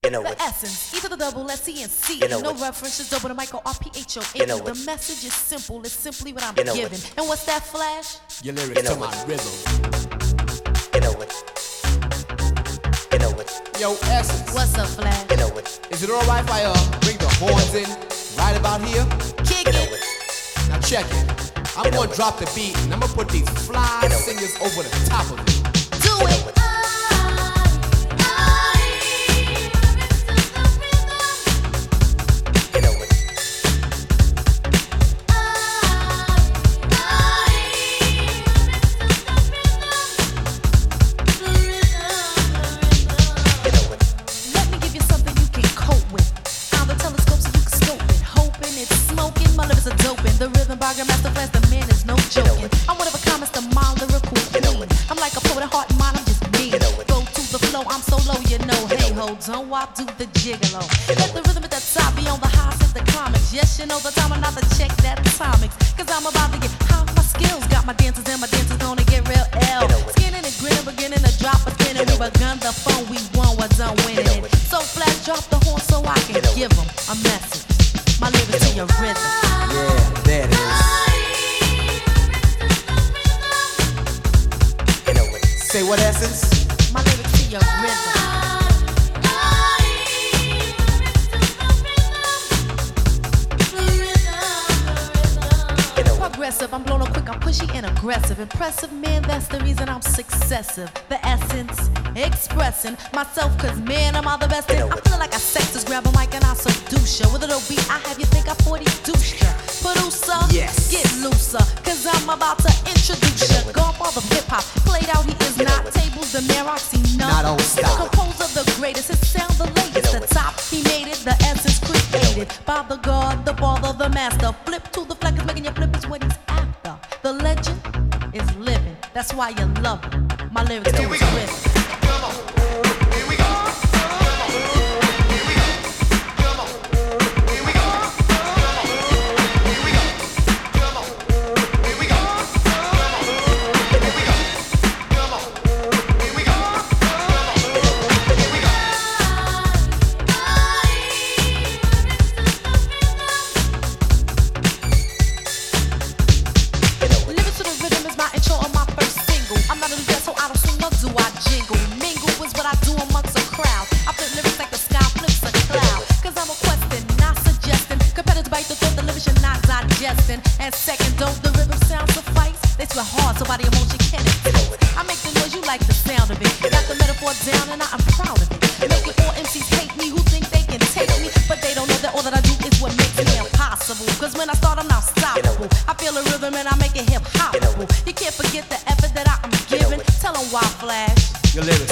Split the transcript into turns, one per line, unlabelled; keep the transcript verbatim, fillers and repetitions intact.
You know
the
what?
essence, E to the double S E and C.
You know
no
what?
references over the micro R P H O A.
You know
The
what?
message is simple, it's simply what I'm
You know what?
giving. And what's that flash?
Your lyrics
You know
to
what?
my rhythm.
You know what? You know what?
Yo, Essence,
What's up, flash?
You know what?
is it alright if I uh, bring the horns in right about here?
Kick
You know
it.
what?
Now check it. I'm
You know
gonna
what?
drop the beat and I'm gonna put these fly
You know what?
singers over the top of it.
Do
You know
it.
what? You know what? You know what?
Let me give you something you can cope with. Out the telescope so you can scope it. Hoping it's smoking, my lyrics are doping. The rhythm by Grandmaster Flash, the man is no joking. I'm one of a common, the mind lyrical
You know
queen.
what?
I'm like a poet, a heart and mind, I'm just me.
You know what?
Go to the flow, I'm so low, you know.
You
Hey
know
ho, don't walk, do the gigolo.
You know
Let the
what?
rhythm at the top be on the high since the climax. Yes, you know the time, I'm not to check that atomics. Cause I'm about to get high my skills. Got my dancers and my dancers gonna get real L.
You know what?
Skinning and grinning, beginning to drop a spinning.
You know
We
what?
begun the phone, we won, we're done winning
know
it.
what?
So flash, drop the horn so I can
You know
give them a message. My lyrics to your rhythm.
Yeah, there it is.
You know what?
Say what, Essence?
My lyrics to your rhythm.
You know what?
Progressive, I'm blown up quick, I'm pushy and aggressive. Impressive, man, that's the reason I'm successive. The essence, expressing myself, cause man, am I the best.
You know
I'm
what?
feeling like a sexist, grab a mic and I seduce ya. With a little beat, I have you think I forty-deuced ya. Producer,
Yes.
get looser, cause I'm about to introduce
You know
ya.
what?
Godfather of hip hop, played out, he is
You know
not.
what?
Tables, the Meroxy, no.
Not on stop.
Composer the greatest, his sound the latest.
You know
The
what?
top, he made it, the essence created. By the God, the father, the master. Flip to the fleck is making you flip is what he's after. The legend is living, that's why you love it. My lyrics do is rhythm. Living to the rhythm is my intro on my first single. I'm not a jet, so I don't swing nor do I jingle. Mingle is what I do amongst a crowd. I flip lyrics like the sky flips a cloud. Cause I'm requesting, not suggesting. Competitors bite the thought the lyrics you're not digesting. And second, don't the rhythm sound suffice? They swear hard, so body emotion can entice. I make the noise, you like the sound of it. Got the metaphor down and I'm proud of it. Making all M Cs hate me who think they can take me. But they don't know that all that I do is what makes me impossible. Cause when I start, I'm not stoppable. I feel a rhythm and I make it hip hop. You can't forget the effort that I am giving. Tell them why, Flash.
Your lyrics